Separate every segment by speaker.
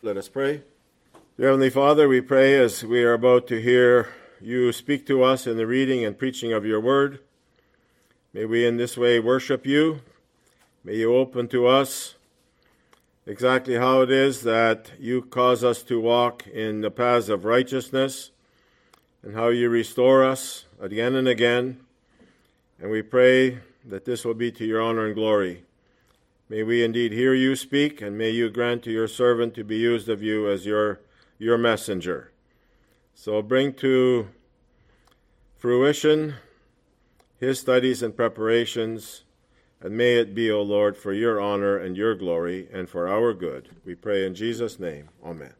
Speaker 1: Let us pray. Dear Heavenly Father, we pray as we are about to hear you speak to us in the reading and preaching of your word. May we in this way worship you. May you open to us exactly how it is that you cause us to walk in the paths of righteousness and how you restore us again and again. And we pray that this will be to your honor and glory. May we indeed hear you speak, and may you grant to your servant to be used of you as your messenger. So bring to fruition his studies and preparations, and may it be, O Lord, for your honor and your glory and for our good. We pray in Jesus' name. Amen.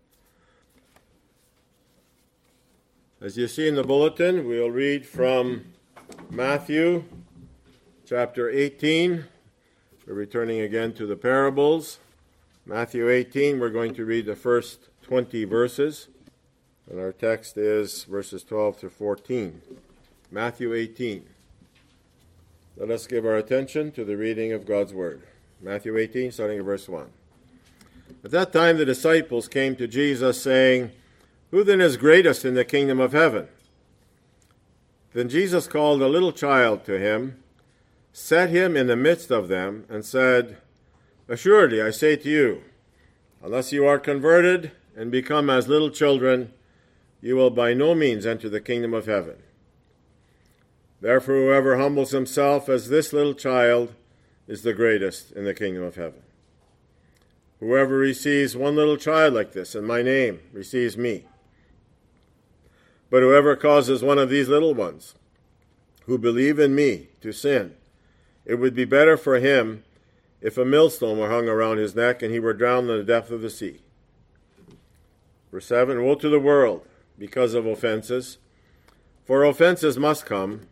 Speaker 1: As you see in the bulletin, we'll read from Matthew chapter 18. We're returning again to the parables. Matthew 18, we're going to read the first 20 verses. And our text is verses 12 to 14. Matthew 18. Let us give our attention to the reading of God's word. Matthew 18, starting at verse 1. At that time the disciples came to Jesus, saying, "Who then is greatest in the kingdom of heaven?" Then Jesus called a little child to him, set him in the midst of them, and said, "Assuredly, I say to you, unless you are converted and become as little children, you will by no means enter the kingdom of heaven. Therefore, whoever humbles himself as this little child is the greatest in the kingdom of heaven. Whoever receives one little child like this in my name receives me. But whoever causes one of these little ones who believe in me to sin, it would be better for him if a millstone were hung around his neck and he were drowned in the depth of the sea." Verse 7, "Woe to the world because of offenses, for offenses must come,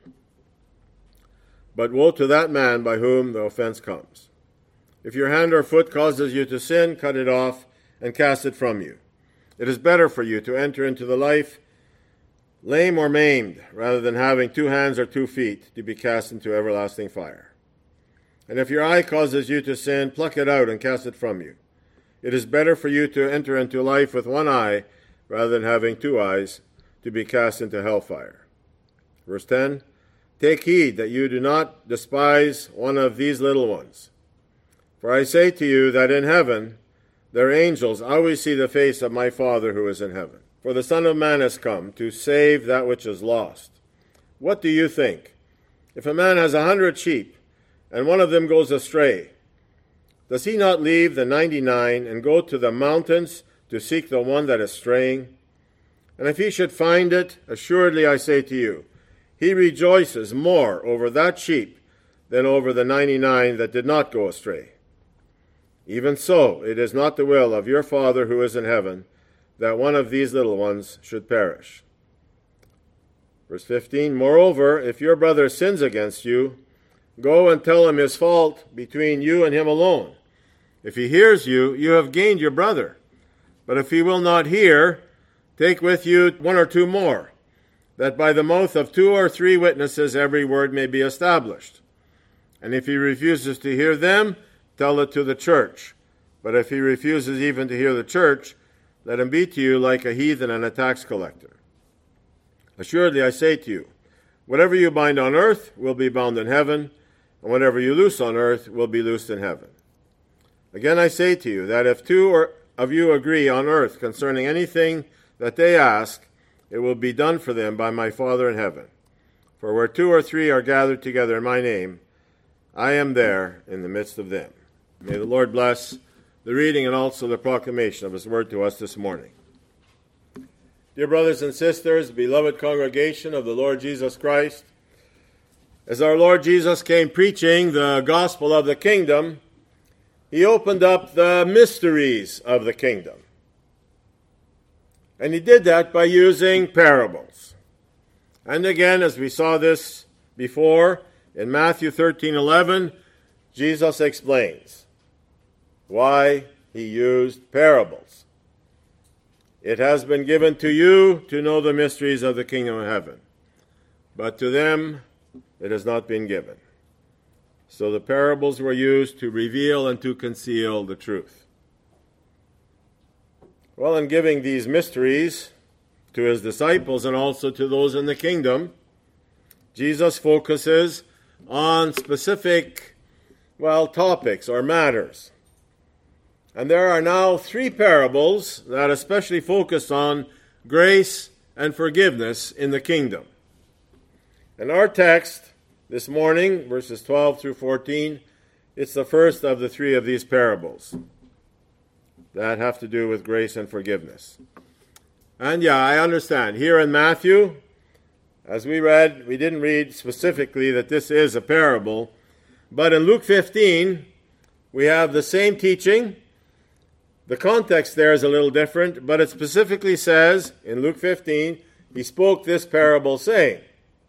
Speaker 1: but woe to that man by whom the offense comes. If your hand or foot causes you to sin, cut it off and cast it from you. It is better for you to enter into the life lame or maimed, rather than having 2 hands or 2 feet to be cast into everlasting fire. And if your eye causes you to sin, pluck it out and cast it from you. It is better for you to enter into life with 1 eye, rather than having 2 eyes to be cast into hellfire." Verse 10, "Take heed that you do not despise one of these little ones. For I say to you that in heaven their angels always see the face of my Father who is in heaven. For the Son of Man has come to save that which is lost. What do you think? If a man has 100 sheep, and one of them goes astray, does he not leave the 99 and go to the mountains to seek the one that is straying? And if he should find it, assuredly I say to you, he rejoices more over that sheep than over the 99 that did not go astray. Even so, it is not the will of your Father who is in heaven that one of these little ones should perish." Verse 15, "Moreover, if your brother sins against you, go and tell him his fault between you and him alone. If he hears you, you have gained your brother. But if he will not hear, take with you 1 or 2 more, that by the mouth of 2 or 3 witnesses every word may be established. And if he refuses to hear them, tell it to the church. But if he refuses even to hear the church, let him be to you like a heathen and a tax collector. Assuredly, I say to you, whatever you bind on earth will be bound in heaven, and whatever you loose on earth will be loosed in heaven. Again, I say to you that if 2 of you agree on earth concerning anything that they ask, it will be done for them by my Father in heaven. For where 2 or 3 are gathered together in my name, I am there in the midst of them." May the Lord bless the reading and also the proclamation of his word to us this morning. Dear brothers and sisters, beloved congregation of the Lord Jesus Christ, as our Lord Jesus came preaching the gospel of the kingdom, he opened up the mysteries of the kingdom. And he did that by using parables. And again, as we saw this before, in Matthew 13:11, Jesus explains why he used parables. "It has been given to you to know the mysteries of the kingdom of heaven, but to them it has not been given." So the parables were used to reveal and to conceal the truth. Well, in giving these mysteries to his disciples and also to those in the kingdom, Jesus focuses on specific, topics or matters. And there are now 3 parables that especially focus on grace and forgiveness in the kingdom. And our text this morning, verses 12 through 14, it's the first of the 3 of these parables that have to do with grace and forgiveness. And I understand. Here in Matthew, as we read, we didn't read specifically that this is a parable, but in Luke 15, we have the same teaching. The context there is a little different, but it specifically says in Luke 15, he spoke this parable saying.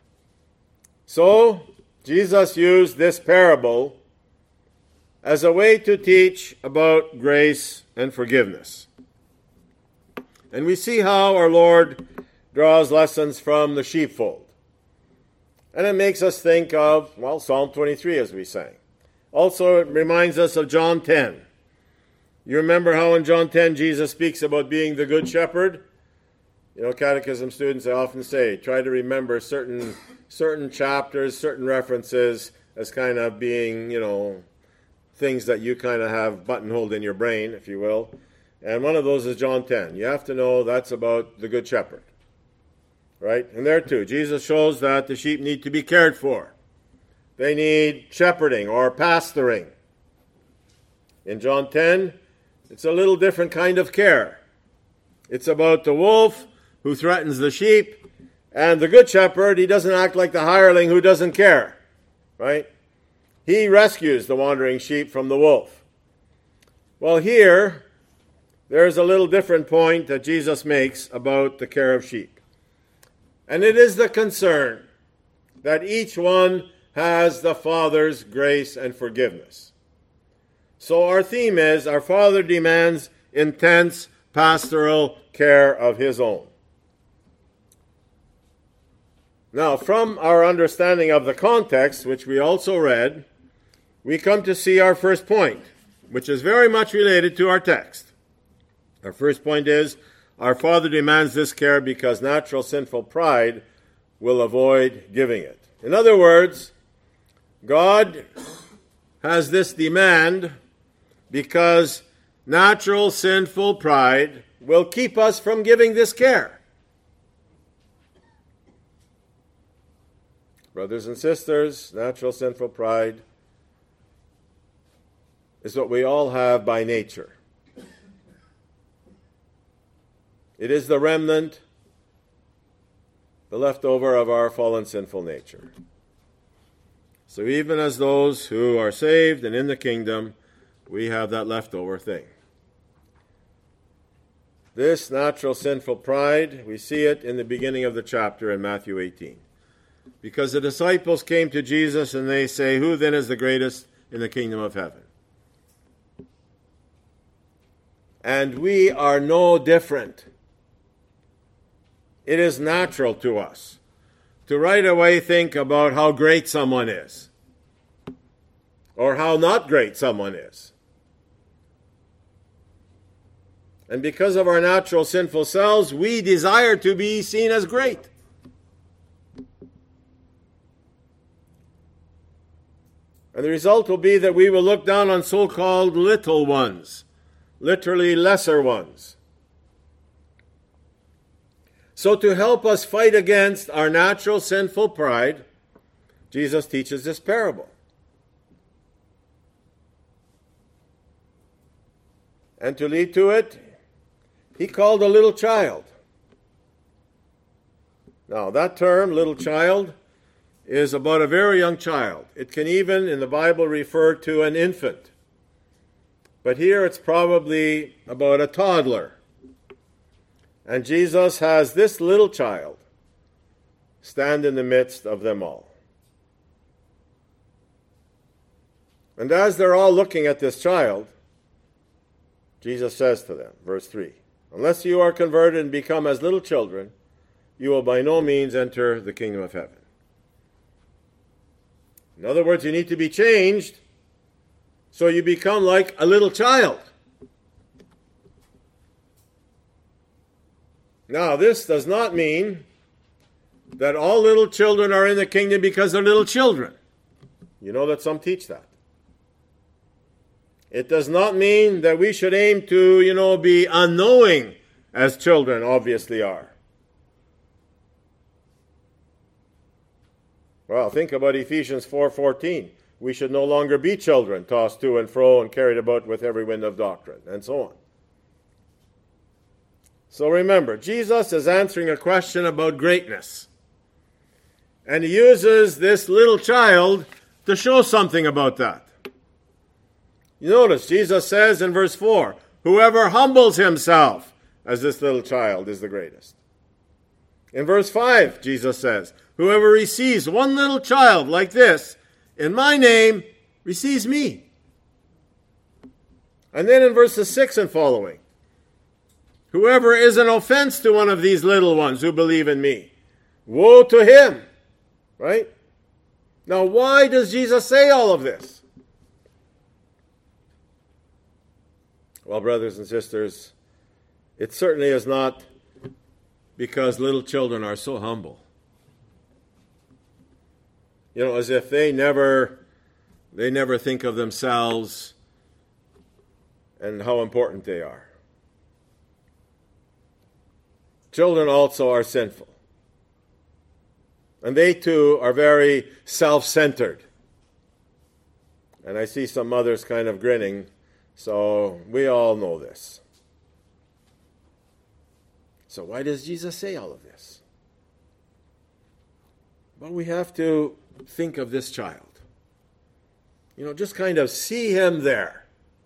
Speaker 1: So, Jesus used this parable as a way to teach about grace and forgiveness. And we see how our Lord draws lessons from the sheepfold. And it makes us think of, Psalm 23 as we sang. Also, it reminds us of John 10. You remember how in John 10 Jesus speaks about being the good shepherd? Catechism students, I often say, try to remember certain chapters, certain references as kind of being, things that you kind of have buttonholed in your brain, if you will. And one of those is John 10. You have to know that's about the good shepherd. Right? And there too, Jesus shows that the sheep need to be cared for. They need shepherding or pastoring. In John 10, it's a little different kind of care. It's about the wolf who threatens the sheep, and the good shepherd, he doesn't act like the hireling who doesn't care. Right? He rescues the wandering sheep from the wolf. Well, here, there's a little different point that Jesus makes about the care of sheep. And it is the concern that each one has the Father's grace and forgiveness. So our theme is, our Father demands intense pastoral care of his own. Now, from our understanding of the context, which we also read, we come to see our first point, which is very much related to our text. Our first point is, our Father demands this care because natural sinful pride will avoid giving it. In other words, God has this demand because natural sinful pride will keep us from giving this care. Brothers and sisters, natural sinful pride is what we all have by nature. It is the remnant, the leftover of our fallen sinful nature. So even as those who are saved and in the kingdom, we have that leftover thing. This natural sinful pride, we see it in the beginning of the chapter in Matthew 18. Because the disciples came to Jesus and they say, "Who then is the greatest in the kingdom of heaven?" And we are no different. It is natural to us to right away think about how great someone is or how not great someone is. And because of our natural sinful selves, we desire to be seen as great. And the result will be that we will look down on so-called little ones, literally lesser ones. So to help us fight against our natural sinful pride, Jesus teaches this parable. And to lead to it, he called a little child. Now, that term, little child, is about a very young child. It can even, in the Bible, refer to an infant. But here it's probably about a toddler. And Jesus has this little child stand in the midst of them all. And as they're all looking at this child, Jesus says to them, verse 3, "Unless you are converted and become as little children, you will by no means enter the kingdom of heaven." In other words, you need to be changed so you become like a little child. Now, this does not mean that all little children are in the kingdom because they're little children. You know that some teach that. It does not mean that we should aim to, be unknowing as children obviously are. Well, think about Ephesians 4:14. We should no longer be children, tossed to and fro and carried about with every wind of doctrine, and so on. So remember, Jesus is answering a question about greatness. And he uses this little child to show something about that. You notice, Jesus says in verse 4, whoever humbles himself as this little child is the greatest. In verse 5, Jesus says, whoever receives one little child like this in my name receives me. And then in verses 6 and following, whoever is an offense to one of these little ones who believe in me, woe to him. Right? Now, why does Jesus say all of this? Well, brothers and sisters, it certainly is not because little children are so humble. As if they never think of themselves and how important they are. Children also are sinful. And they too are very self-centered. And I see some mothers kind of grinning, so we all know this. So why does Jesus say all of this? Well, we have to think of this child. Just kind of see him there.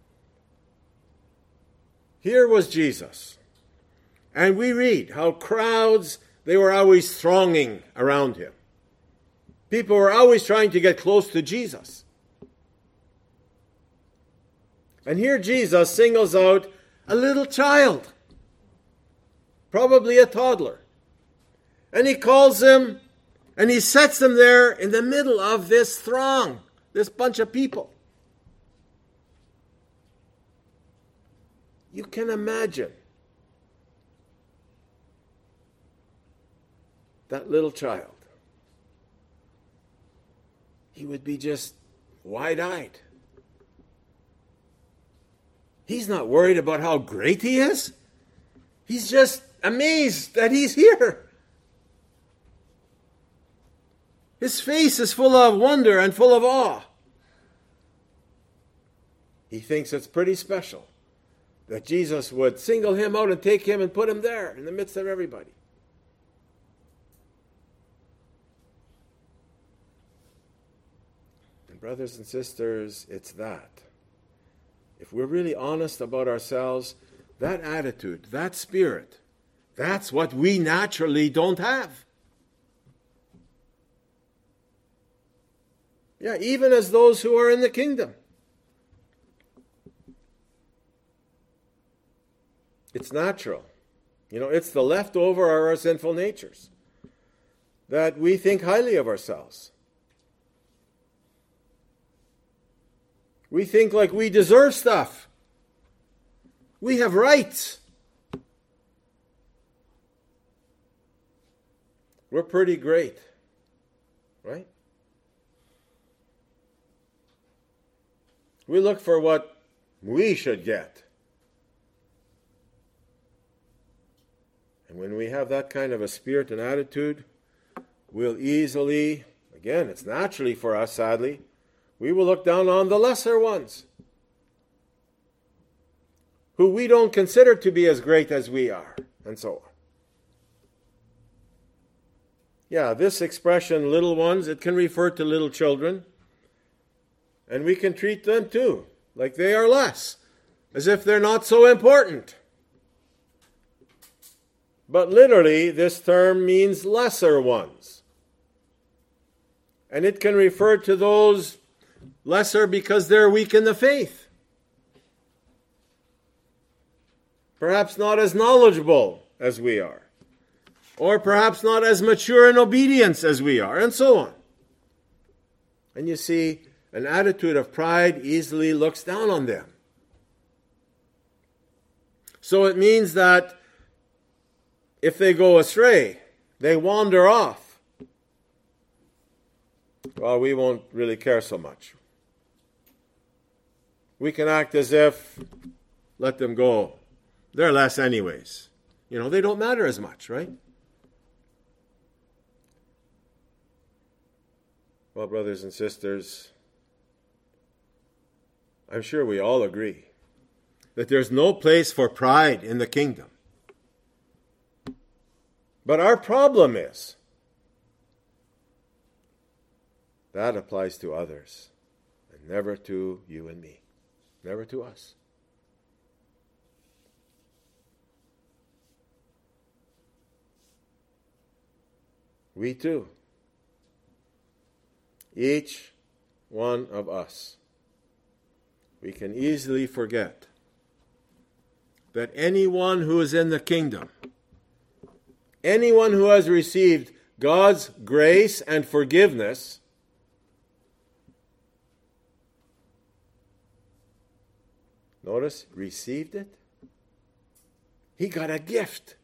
Speaker 1: Here was Jesus. And we read how crowds, they were always thronging around him. People were always trying to get close to Jesus. And here Jesus singles out a little child, probably a toddler. And he calls him, and he sets him there in the middle of this throng, this bunch of people. You can imagine that little child. He would be just wide-eyed. He's not worried about how great he is. He's just amazed that he's here. His face is full of wonder and full of awe. He thinks it's pretty special that Jesus would single him out and take him and put him there in the midst of everybody. And brothers and sisters, it's that. If we're really honest about ourselves, that attitude, that spirit, that's what we naturally don't have. Yeah, even as those who are in the kingdom. It's natural. It's the leftover of our sinful natures. That we think highly of ourselves. We think like we deserve stuff. We have rights. We're pretty great. Right? We look for what we should get. And when we have that kind of a spirit and attitude, we'll easily, again, it's naturally for us, sadly, we will look down on the lesser ones, who we don't consider to be as great as we are, and so on. Yeah, this expression, little ones, it can refer to little children, and we can treat them too, like they are less, as if they're not so important. But literally, this term means lesser ones. And it can refer to those lesser because they're weak in the faith. Perhaps not as knowledgeable as we are. Or perhaps not as mature in obedience as we are, and so on. And you see, an attitude of pride easily looks down on them. So it means that if they go astray, they wander off, well, we won't really care so much. We can act as if, let them go. They're less anyways. They don't matter as much, right? Well, brothers and sisters, I'm sure we all agree that there's no place for pride in the kingdom. But our problem is that applies to others and never to you and me, never to us. We too, each one of us, we can easily forget that anyone who is in the kingdom, anyone who has received God's grace and forgiveness, notice, received it. He got a gift.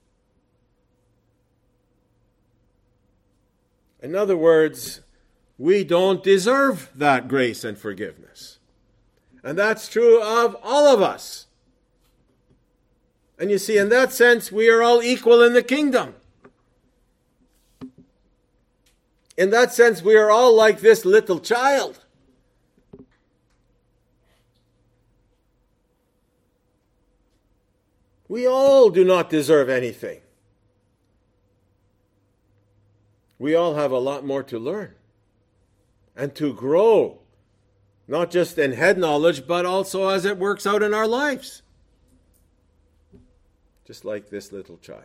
Speaker 1: In other words, we don't deserve that grace and forgiveness. And that's true of all of us. And you see, in that sense, we are all equal in the kingdom. In that sense, we are all like this little child. We all do not deserve anything. We all have a lot more to learn and to grow, not just in head knowledge, but also as it works out in our lives. Just like this little child.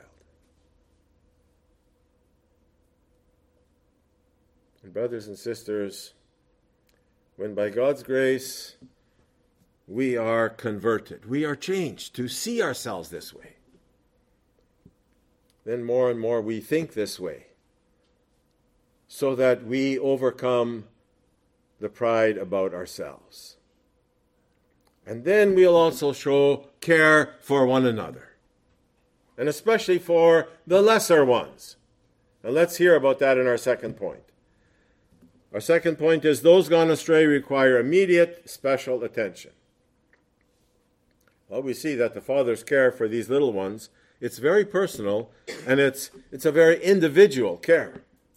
Speaker 1: And brothers and sisters, when by God's grace we are converted, we are changed to see ourselves this way, then more and more we think this way, so that we overcome the pride about ourselves. And then we'll also show care for one another, and especially for the lesser ones. And let's hear about that in our second point. Our second point is those gone astray require immediate special attention. Well, we see that the Father's care for these little ones, it's very personal, and it's a very individual care.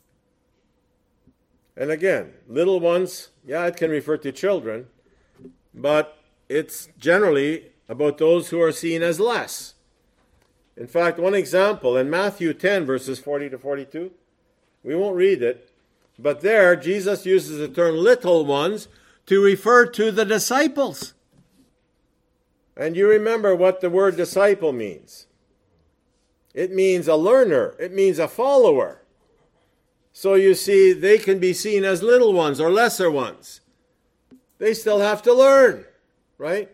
Speaker 1: And again, little ones, it can refer to children, but it's generally about those who are seen as less. In fact, one example, in Matthew 10, verses 40 to 42, we won't read it, but there Jesus uses the term little ones to refer to the disciples. And you remember what the word disciple means. It means a learner. It means a follower. So you see, they can be seen as little ones or lesser ones. They still have to learn, right?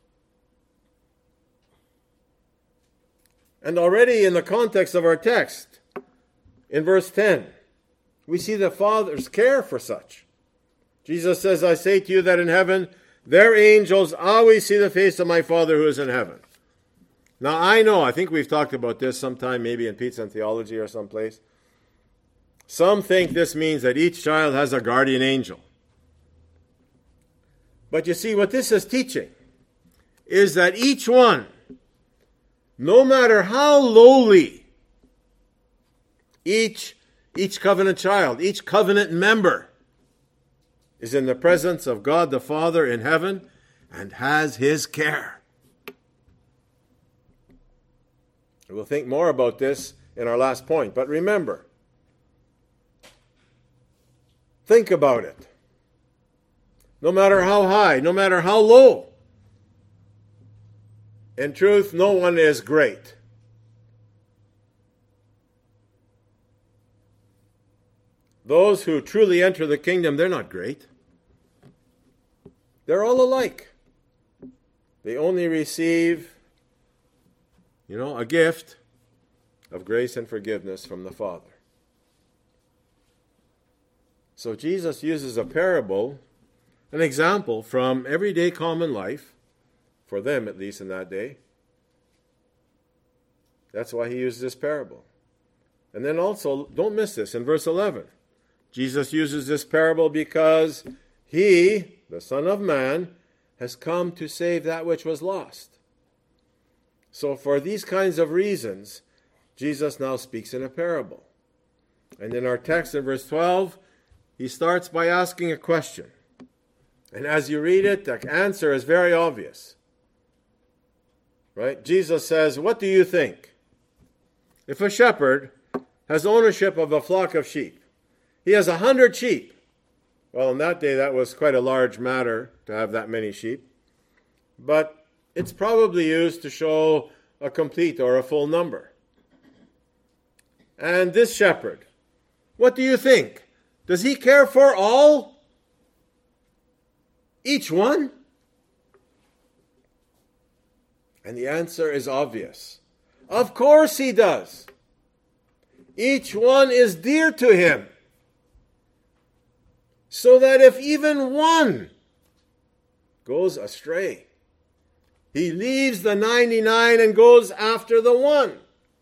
Speaker 1: And already in the context of our text, in verse 10, we see the Father's care for such. Jesus says, I say to you that in heaven, their angels always see the face of my Father who is in heaven. Now I think we've talked about this sometime, maybe in Pizza and Theology or someplace. Some think this means that each child has a guardian angel. But you see, what this is teaching is that each one, no matter how lowly, each covenant child, each covenant member is in the presence of God the Father in heaven and has his care. We'll think more about this in our last point, but remember, think about it. No matter how high, no matter how low, in truth, no one is great. Those who truly enter the kingdom, they're not great. They're all alike. They only receive, a gift of grace and forgiveness from the Father. So Jesus uses a parable, an example from everyday common life, for them at least in that day, That's why he used this parable. And then also, don't miss this, in verse 11. Jesus uses this parable because he, the Son of Man, has come to save that which was lost. So for these kinds of reasons, Jesus now speaks in a parable. And in our text in verse 12, he starts by asking a question. And as you read it, the answer is very obvious. Right? Jesus says, "What do you think? If a shepherd has ownership of a flock of sheep, he has 100 sheep." Well, in that day, that was quite a large matter to have that many sheep. But it's probably used to show a complete or a full number. And this shepherd, what do you think? Does he care for all? Each one? And the answer is obvious. Of course he does. Each one is dear to him. So that if even one goes astray, he leaves the 99 and goes after the one.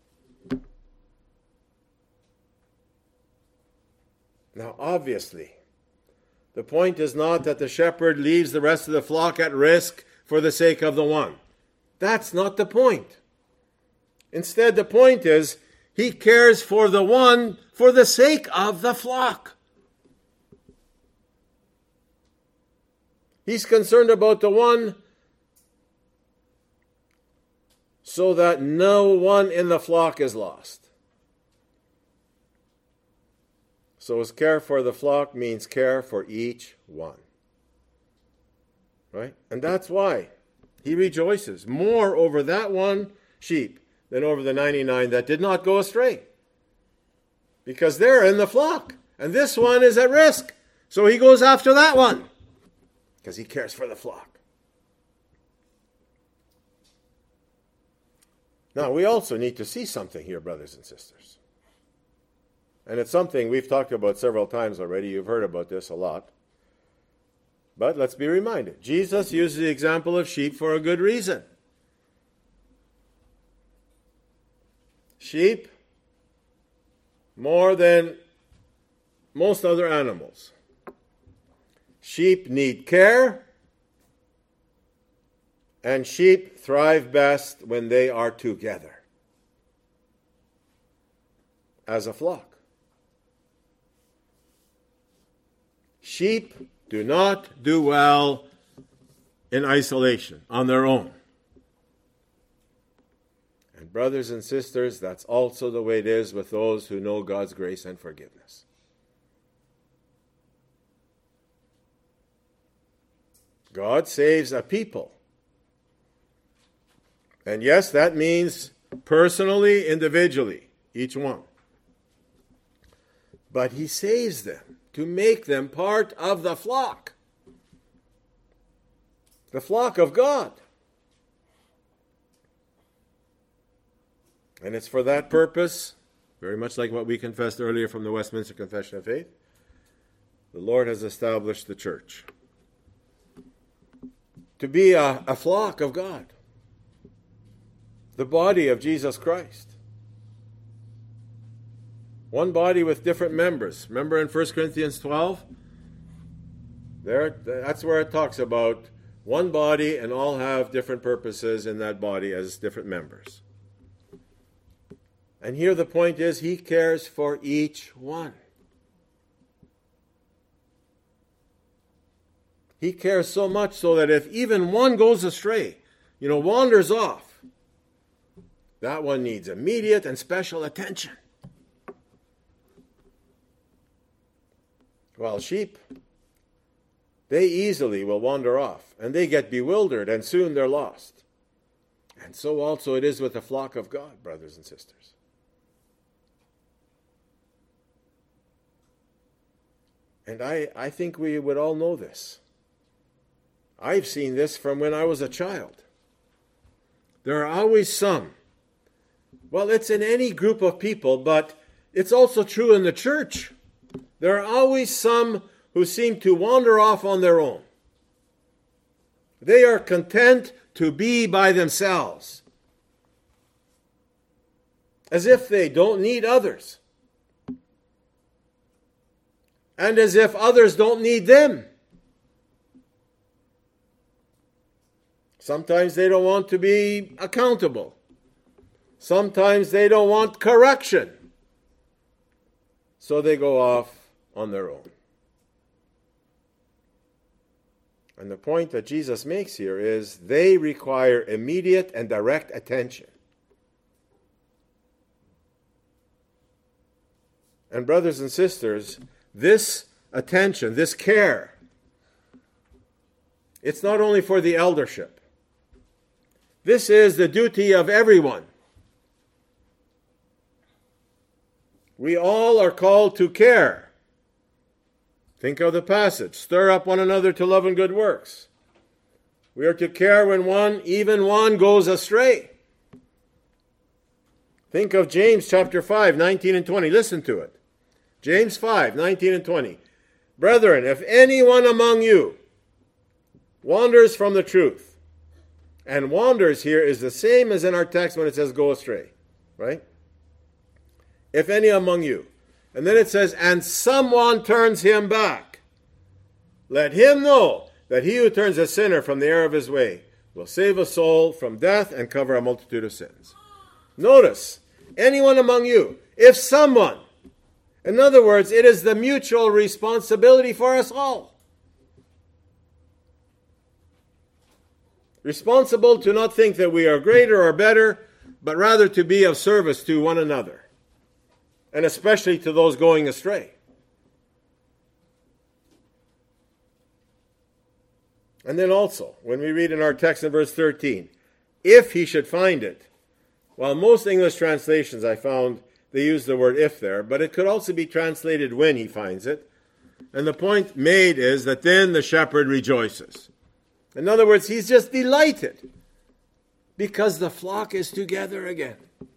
Speaker 1: Now, obviously, the point is not that the shepherd leaves the rest of the flock at risk for the sake of the one. That's not the point. Instead, the point is he cares for the one for the sake of the flock. He's concerned about the one so that no one in the flock is lost. So his care for the flock means care for each one. Right? And that's why he rejoices more over that one sheep than over the 99 that did not go astray. Because they're in the flock. And this one is at risk. So he goes after that one. Because he cares for the flock. Now, we also need to see something here, brothers and sisters. And it's something we've talked about several times already. You've heard about this a lot. But let's be reminded. Jesus used the example of sheep for a good reason. Sheep, more than most other animals. Sheep need care, and sheep thrive best when they are together as a flock. Sheep do not do well in isolation, on their own. And brothers and sisters, that's also the way it is with those who know God's grace and forgiveness. God saves a people. And yes, that means personally, individually, each one. But he saves them to make them part of the flock of God. And it's for that purpose, very much like what we confessed earlier from the Westminster Confession of Faith, the Lord has established the church to be a flock of God, the body of Jesus Christ. One body with different members. Remember in 1 Corinthians 12? That's where it talks about one body and all have different purposes in that body as different members. And here the point is he cares for each one. He cares so much so that if even one goes astray, wanders off, that one needs immediate and special attention. While sheep, they easily will wander off, and they get bewildered, and soon they're lost. And so also it is with the flock of God, brothers and sisters. And I think we would all know this. I've seen this from when I was a child. There are always some. Well, it's in any group of people, but it's also true in the church. There are always some who seem to wander off on their own. They are content to be by themselves. as if they don't need others, and as if others don't need them. Sometimes they don't want to be accountable. Sometimes they don't want correction. So they go off on their own. And the point that Jesus makes here is they require immediate and direct attention. And brothers and sisters, this attention, this care, it's not only for the eldership. This is the duty of everyone. We all are called to care. Think of the passage. Stir up one another to love and good works. We are to care when even one goes astray. Think of James chapter 5, 19 and 20. Listen to it. James 5, 19 and 20. Brethren, if anyone among you wanders from the truth, and wanders here is the same as in our text when it says go astray, right? If any among you. And then it says, and someone turns him back. Let him know that he who turns a sinner from the error of his way will save a soul from death and cover a multitude of sins. Notice, anyone among you, if someone. In other words, it is the mutual responsibility for us all. Responsible to not think that we are greater or better, but rather to be of service to one another, and especially to those going astray. And then also, when we read in our text in verse 13, if he should find it, while most English translations I found, they use the word if there, but it could also be translated when he finds it. And the point made is that then the shepherd rejoices. In other words, he's just delighted because the flock is together again.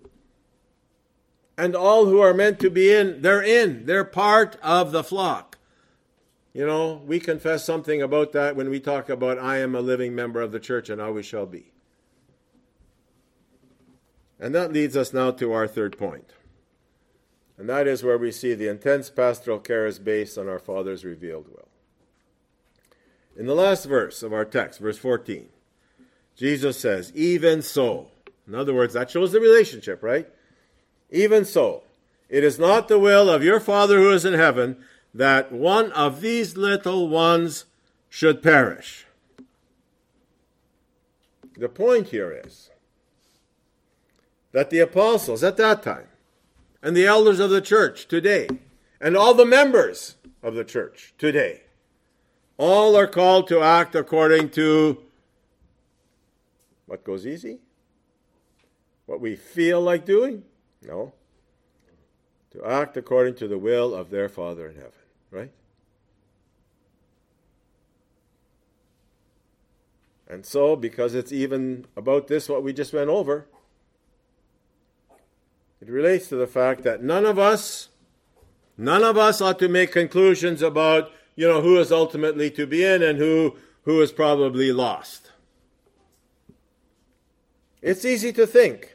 Speaker 1: And all who are meant to be in. They're part of the flock. You know, we confess something about that when we talk about I am a living member of the church and always shall be. And that leads us now to our third point. And that is where we see the intense pastoral care is based on our Father's revealed will. In the last verse of our text, verse 14, Jesus says, even so. In other words, that shows the relationship, right? Even so, it is not the will of your Father who is in heaven that one of these little ones should perish. The point here is that the apostles at that time, and the elders of the church today, and all the members of the church today, all are called to act according to what goes easy? What we feel like doing? No. To act according to the will of their Father in heaven, right? And so, because it's even about this, what we just went over, it relates to the fact that none of us ought to make conclusions about, who is ultimately to be in and who is probably lost. It's easy to think.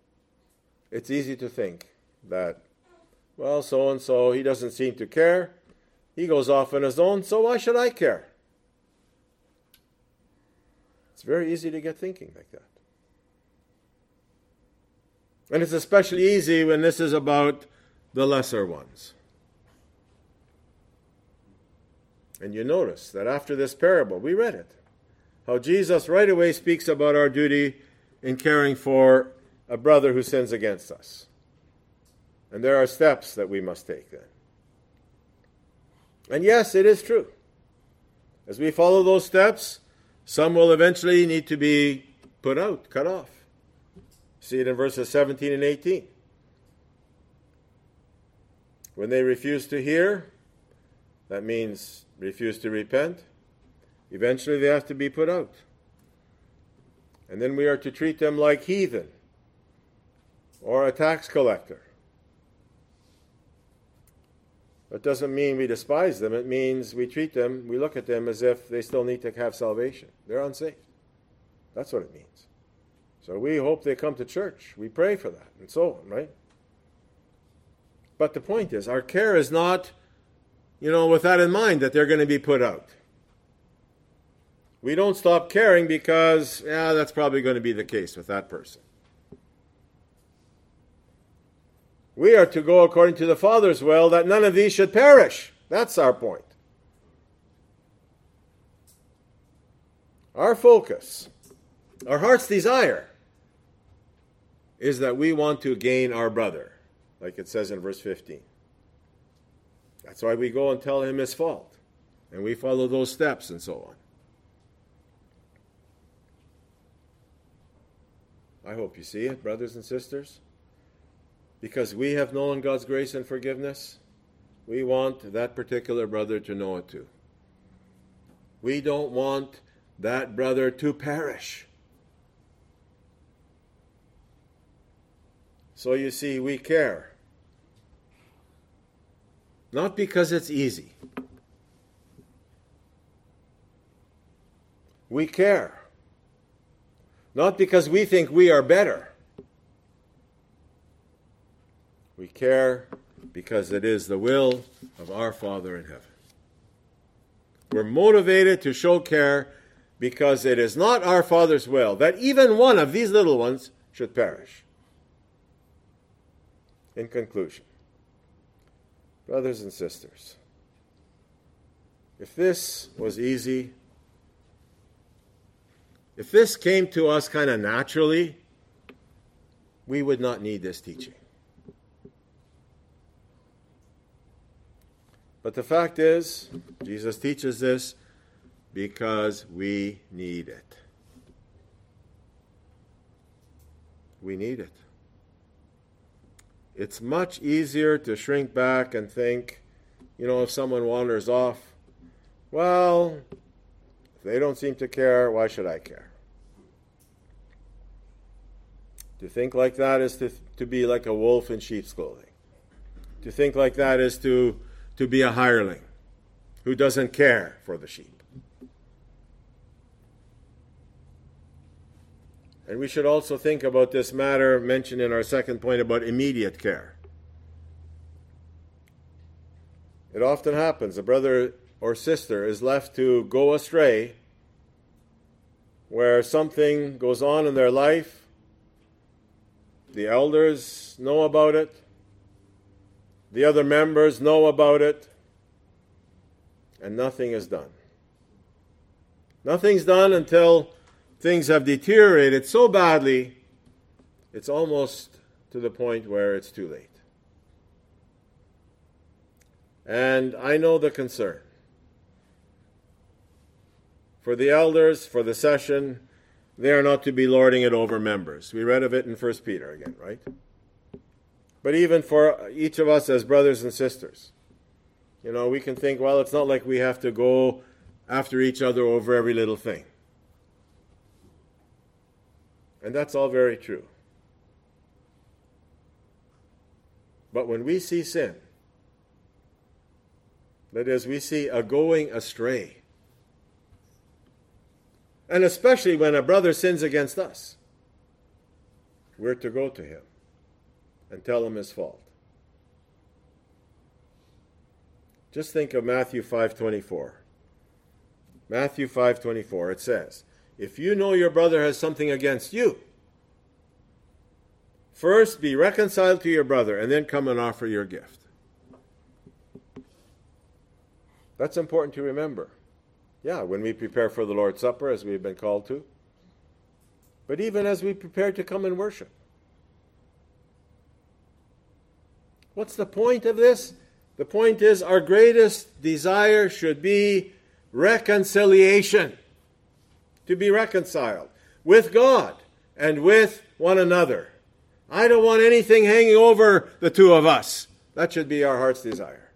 Speaker 1: That, well, so-and-so, he doesn't seem to care. He goes off on his own, so why should I care? It's very easy to get thinking like that. And it's especially easy when this is about the lesser ones. And you notice that after this parable, we read it, how Jesus right away speaks about our duty in caring for a brother who sins against us. And there are steps that we must take then. And yes, it is true. As we follow those steps, some will eventually need to be put out, cut off. See it in verses 17 and 18. When they refuse to hear, that means refuse to repent, eventually they have to be put out. And then we are to treat them like heathen or a tax collector. That doesn't mean we despise them. It means we treat them, we look at them as if they still need to have salvation. They're unsaved. That's what it means. So we hope they come to church. We pray for that and so on, right? But the point is, our care is not, with that in mind, that they're going to be put out. We don't stop caring because, that's probably going to be the case with that person. We are to go according to the Father's will, that none of these should perish. That's our point. Our focus, our heart's desire, is that we want to gain our brother, like it says in verse 15. That's why we go and tell him his fault, and we follow those steps and so on. I hope you see it, brothers and sisters. Because we have known God's grace and forgiveness, we want that particular brother to know it too. We don't want that brother to perish. So you see, we care. Not because it's easy. We care. Not because we think we are better. We care because it is the will of our Father in heaven. We're motivated to show care because it is not our Father's will that even one of these little ones should perish. In conclusion, brothers and sisters, if this was easy, if this came to us kind of naturally, we would not need this teaching. But the fact is, Jesus teaches this because we need it. We need it. It's much easier to shrink back and think, if someone wanders off, well, if they don't seem to care, why should I care? To think like that is to be like a wolf in sheep's clothing. To think like that is to be a hireling who doesn't care for the sheep. And we should also think about this matter mentioned in our second point about immediate care. It often happens, a brother or sister is left to go astray where something goes on in their life. The elders know about it. The other members know about it, and nothing is done. Nothing's done until things have deteriorated so badly, it's almost to the point where it's too late. And I know the concern. For the elders, for the session, they are not to be lording it over members. We read of it in 1 Peter again, right? But even for each of us as brothers and sisters, we can think, well, it's not like we have to go after each other over every little thing. And that's all very true. But when we see sin, that is, we see a going astray, and especially when a brother sins against us, we're to go to him and tell him his fault. Just think of Matthew 5:24. Matthew 5:24, it says, if you know your brother has something against you, first be reconciled to your brother and then come and offer your gift. That's important to remember. Yeah, when we prepare for the Lord's Supper, as we've been called to, but even as we prepare to come and worship. What's the point of this? The point is our greatest desire should be reconciliation. To be reconciled with God and with one another. I don't want anything hanging over the two of us. That should be our heart's desire.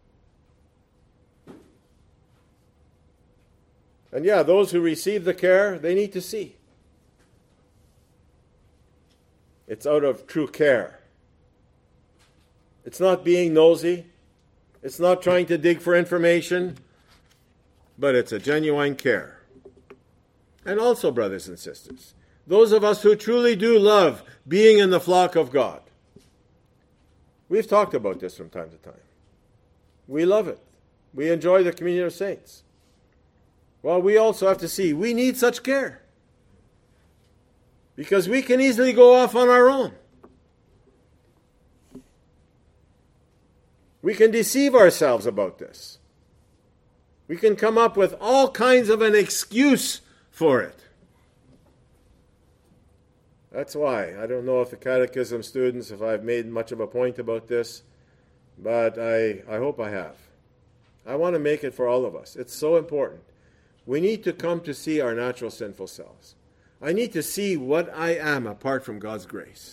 Speaker 1: And those who receive the care, they need to see. It's out of true care. It's not being nosy. It's not trying to dig for information. But it's a genuine care. And also, brothers and sisters, those of us who truly do love being in the flock of God. We've talked about this from time to time. We love it. We enjoy the communion of saints. Well, we also have to see we need such care, because we can easily go off on our own. We can deceive ourselves about this. We can come up with all kinds of an excuse for it. That's why. I don't know if the catechism students, if I've made much of a point about this, but I hope I have. I want to make it for all of us. It's so important. We need to come to see our natural sinful selves. I need to see what I am apart from God's grace.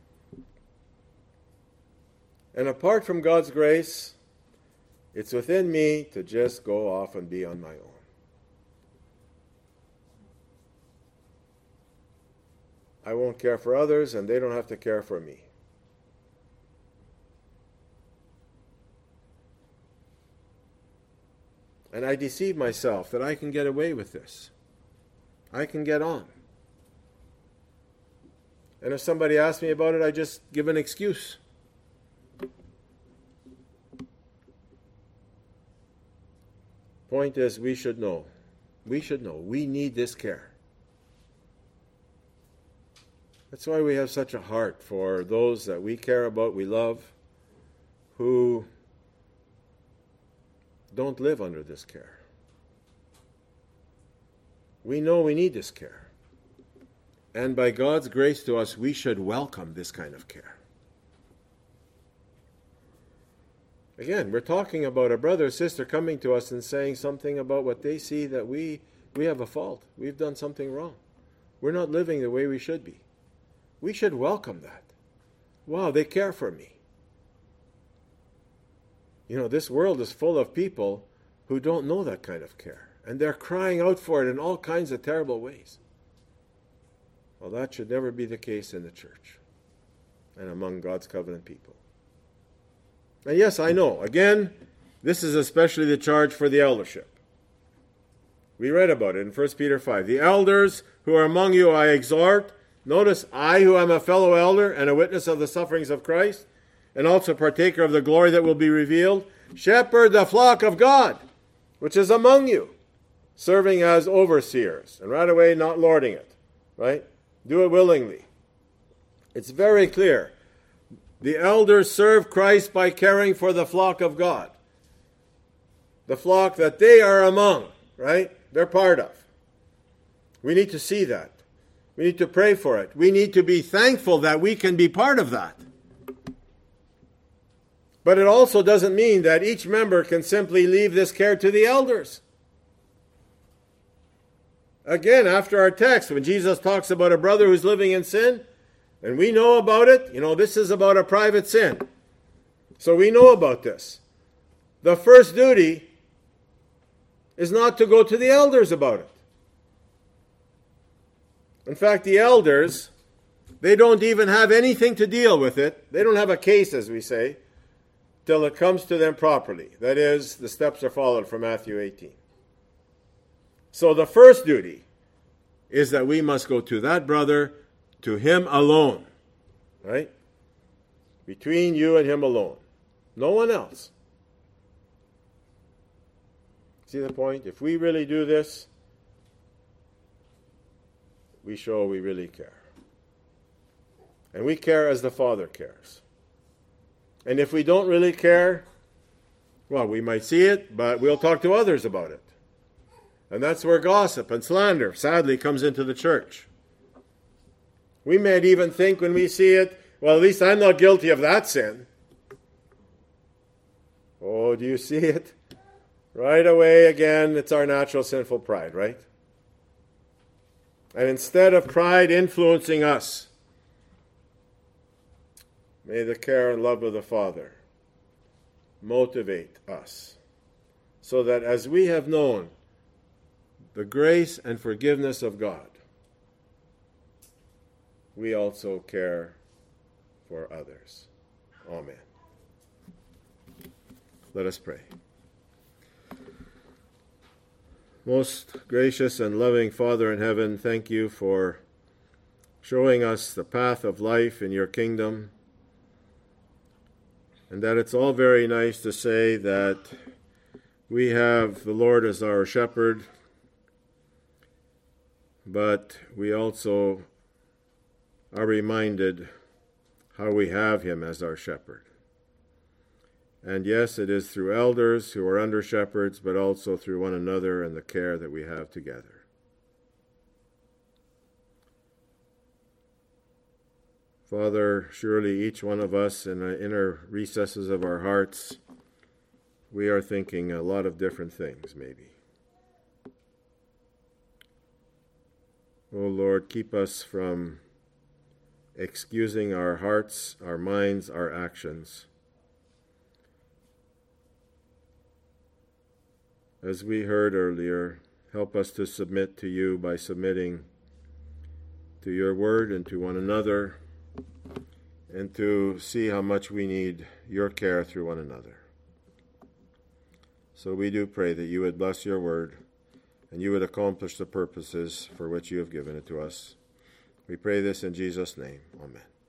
Speaker 1: And apart from God's grace, it's within me to just go off and be on my own. I won't care for others, and they don't have to care for me. And I deceive myself that I can get away with this. I can get on. And if somebody asks me about it, I just give an excuse. Point is, we should know. We should know. We need this care. That's why we have such a heart for those that we care about, we love, who don't live under this care. We know we need this care. And by God's grace to us, we should welcome this kind of care. Again, we're talking about a brother or sister coming to us and saying something about what they see that we have a fault. We've done something wrong. We're not living the way we should be. We should welcome that. Wow, they care for me. You know, this world is full of people who don't know that kind of care. And they're crying out for it in all kinds of terrible ways. Well, that should never be the case in the church and among God's covenant people. And yes, I know, again, this is especially the charge for the eldership. We read about it in 1 Peter 5. The elders who are among you I exhort. Notice, I who am a fellow elder and a witness of the sufferings of Christ, and also partaker of the glory that will be revealed, shepherd the flock of God, which is among you, serving as overseers. And right away, not lording it, right? Do it willingly. It's very clear. The elders serve Christ by caring for the flock of God. The flock that they are among, right? They're part of. We need to see that. We need to pray for it. We need to be thankful that we can be part of that. But it also doesn't mean that each member can simply leave this care to the elders. Again, after our text, when Jesus talks about a brother who's living in sin, and we know about it, this is about a private sin. So we know about this. The first duty is not to go to the elders about it. In fact, the elders, they don't even have anything to deal with it. They don't have a case, as we say, till it comes to them properly. That is, the steps are followed from Matthew 18. So the first duty is that we must go to that brother, to him alone, right? Between you and him alone. No one else. See the point? If we really do this, we show we really care. And we care as the Father cares. And if we don't really care, well, we might see it, but we'll talk to others about it. And that's where gossip and slander, sadly, comes into the church. We might even think when we see it, well, at least I'm not guilty of that sin. Oh, do you see it? Right away, again, it's our natural sinful pride, right? And instead of pride influencing us, may the care and love of the Father motivate us, so that as we have known the grace and forgiveness of God, we also care for others. Amen. Let us pray. Most gracious and loving Father in heaven, thank you for showing us the path of life in your kingdom, and that it's all very nice to say that we have the Lord as our shepherd, but we also are reminded how we have him as our shepherd. And yes, it is through elders who are under shepherds, but also through one another and the care that we have together. Father, surely each one of us in the inner recesses of our hearts, we are thinking a lot of different things, maybe. Oh Lord, keep us from excusing our hearts, our minds, our actions. As we heard earlier, help us to submit to you by submitting to your word and to one another, and to see how much we need your care through one another. So we do pray that you would bless your word and you would accomplish the purposes for which you have given it to us. We pray this in Jesus' name. Amen.